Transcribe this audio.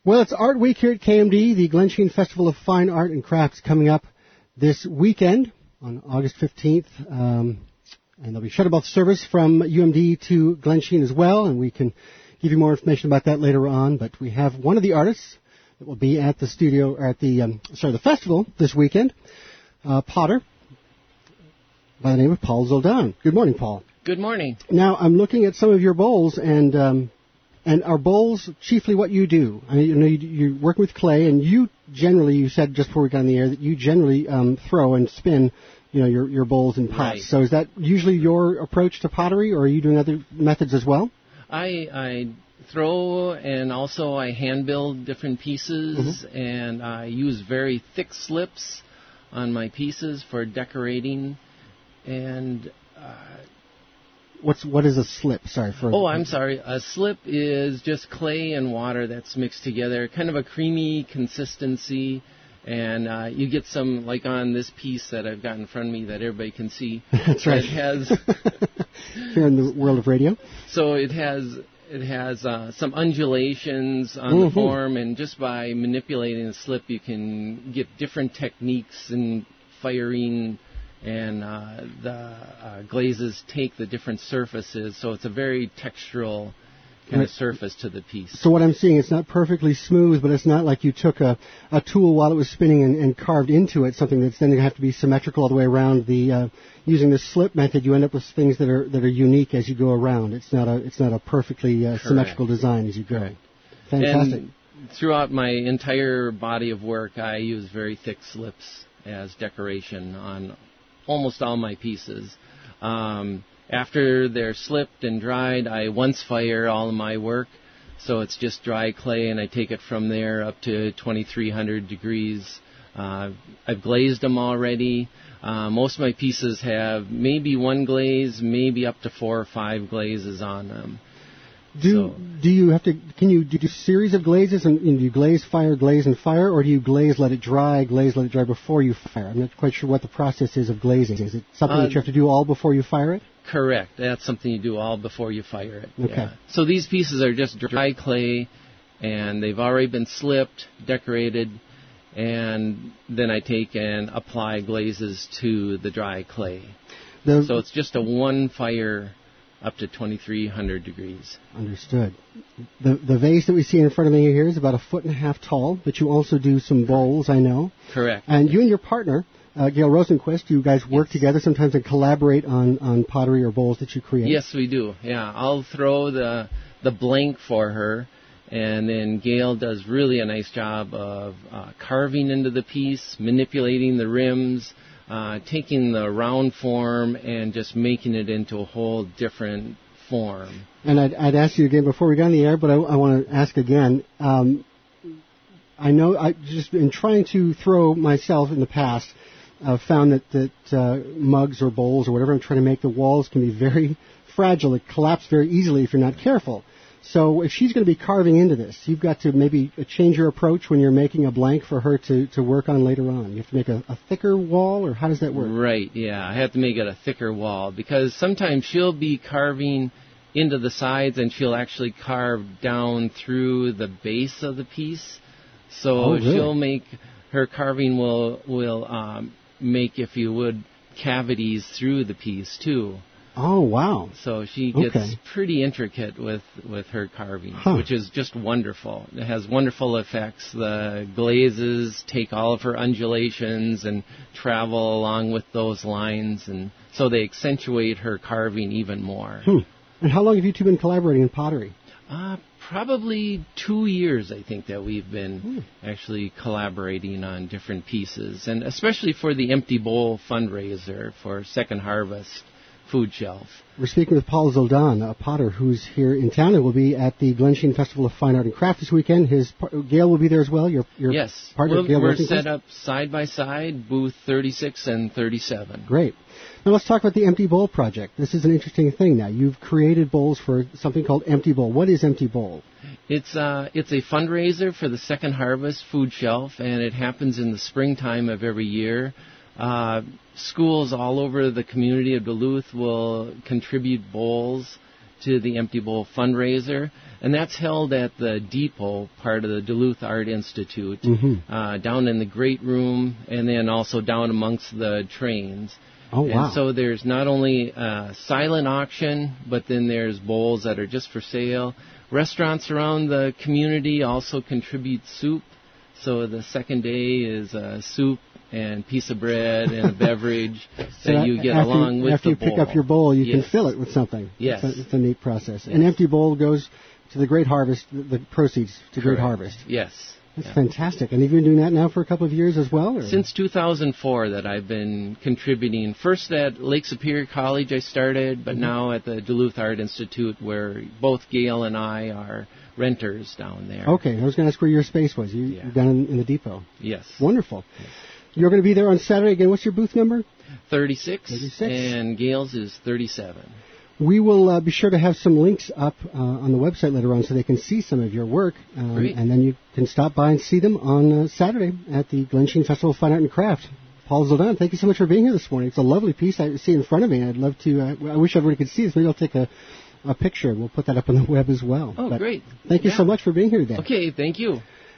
Well, it's Art Week here at KMD. The Glensheen Festival of Fine Art and Crafts coming up this weekend on August 15th. And there'll be shuttle bus service from UMD to Glensheen as well, and we can give you more information about that later on. But we have one of the artists that will be at the studio, or at the festival this weekend, potter by the name of Paul Zoldan. Good morning, Paul. Good morning. Now, I'm looking at some of your bowls, and are bowls chiefly what you do? I mean, you know, you work with clay, and you said just before we got on the air that you generally throw and spin, you know, your bowls and pots. Right. So is that usually your approach to pottery, or are you doing other methods as well? I throw, and also I hand build different pieces, and I use very thick slips on my pieces for decorating, and What is a slip? Sorry for. Oh, I'm sorry. A slip is just clay and water that's mixed together, kind of a creamy consistency, and you get some, like on this piece that I've got in front of me that everybody can see. That's right. It has here in the world of radio. So it has some undulations on the form, and just by manipulating the slip, you can get different techniques in firing. And the glazes take the different surfaces, so it's a very textural kind of surface to the piece. So what I'm seeing, it's not perfectly smooth, but it's not like you took a tool while it was spinning and carved into it something that's then going to have to be symmetrical all the way around. Using the slip method, you end up with things that are unique as you go around. It's not a perfectly symmetrical design as you go. Correct. Fantastic. And throughout my entire body of work, I use very thick slips as decoration on almost all my pieces. After they're slipped and dried, I once fire all of my work, so it's just dry clay, and I take it from there up to 2,300 degrees. I've glazed them already. Most of my pieces have maybe one glaze, maybe up to 4 or 5 glazes on them. Do you have to? Can you do a series of glazes, and do you glaze, and fire, or do you glaze, let it dry before you fire? I'm not quite sure what the process is of glazing. Is it something that you have to do all before you fire it? Correct. That's something you do all before you fire it. Okay. Yeah. So these pieces are just dry clay, and they've already been slipped, decorated, and then I take and apply glazes to the dry clay. So it's just a one fire up to 2,300 degrees. Understood. The vase that we see in front of me here is about 1.5 feet tall, but you also do some bowls, I know. Correct. And you and your partner, Gail Rosenquist, you guys work together sometimes and collaborate on pottery or bowls that you create. Yes, we do. Yeah, I'll throw the blank for her, and then Gail does really a nice job of carving into the piece, manipulating the rims, taking the round form and just making it into a whole different form. And I'd ask you again before we got on the air, but I want to ask again. I know I just in trying to throw myself in the past, I've found that mugs or bowls or whatever I'm trying to make, the walls can be very fragile. It collapses very easily if you're not careful. So if she's going to be carving into this, you've got to maybe change your approach when you're making a blank for her to work on later on. You have to make a thicker wall, or how does that work? Right, yeah. I have to make it a thicker wall, because sometimes she'll be carving into the sides and she'll actually carve down through the base of the piece. So really? She'll make, her carving will make, if you would, cavities through the piece too. Oh, wow. So she gets pretty intricate with her carving, which is just wonderful. It has wonderful effects. The glazes take all of her undulations and travel along with those lines, and so they accentuate her carving even more. And how long have you two been collaborating in pottery? Probably 2 years, I think, that we've been actually collaborating on different pieces, and especially for the Empty Bowl fundraiser for Second Harvest Food Shelf. We're speaking with Paul Zoldan, a potter who's here in town and will be at the Glensheen Festival of Fine Art and Craft this weekend. Gail will be there as well, your yes. partner, Gail we're Rosenquist? Set up side by side, booth 36 and 37. Great. Now let's talk about the Empty Bowl project. This is an interesting thing now. You've created bowls for something called Empty Bowl. What is Empty Bowl? It's a fundraiser for the Second Harvest Food Shelf, and it happens in the springtime of every year. Schools all over the community of Duluth will contribute bowls to the Empty Bowl fundraiser, and that's held at the depot part of the Duluth Art Institute, down in the great room, and then also down amongst the trains. Oh, wow. And so there's not only a silent auction, but then there's bowls that are just for sale. Restaurants around the community also contribute soup. So the second day is soup and piece of bread and a beverage that you get along with the bowl. After you pick up your bowl, you can fill it with something. Yes. It's a neat process. An empty bowl goes to the Great Harvest, the proceeds to Great Harvest. Yes. That's fantastic. And you've been doing that now for a couple of years as well? Or? Since 2004 that I've been contributing. First at Lake Superior College I started, but now at the Duluth Art Institute, where both Gail and I are renters down there. Okay, I was going to ask where your space was. You're down in the depot. Yes. Wonderful. Yes. You're going to be there on Saturday. Again, what's your booth number? 36. And Gail's is 37. We will be sure to have some links up on the website later on so they can see some of your work. And then you can stop by and see them on Saturday at the Glen Sheen Festival of Fine Art and Craft. Paul Zoldan, thank you so much for being here this morning. It's a lovely piece I see in front of me. I'd love to, I wish everybody could see this. Maybe I'll take a picture. We'll put that up on the web as well. Oh, great. Thank you so much for being here today. Okay, thank you.